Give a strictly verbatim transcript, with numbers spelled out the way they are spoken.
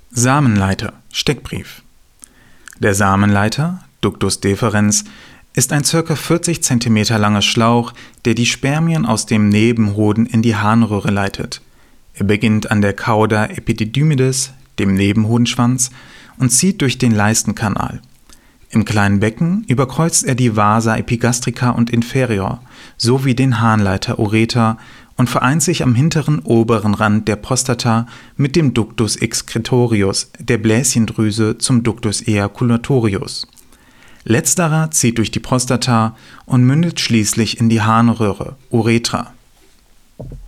Samenleiter, Steckbrief. Der Samenleiter, Ductus deferens, ist ein ca. vierzig Zentimeter langer Schlauch, der die Spermien aus dem Nebenhoden in die Harnröhre leitet. Er beginnt an der Cauda epididymitis, dem Nebenhodenschwanz, und zieht durch den Leistenkanal. Im kleinen Becken überkreuzt er die Vasa epigastrica und inferior sowie den Harnleiter Ureter und vereint sich am hinteren oberen Rand der Prostata mit dem Ductus excretorius, der Bläschendrüse, zum Ductus ejaculatorius. Letzterer zieht durch die Prostata und mündet schließlich in die Harnröhre Uretra.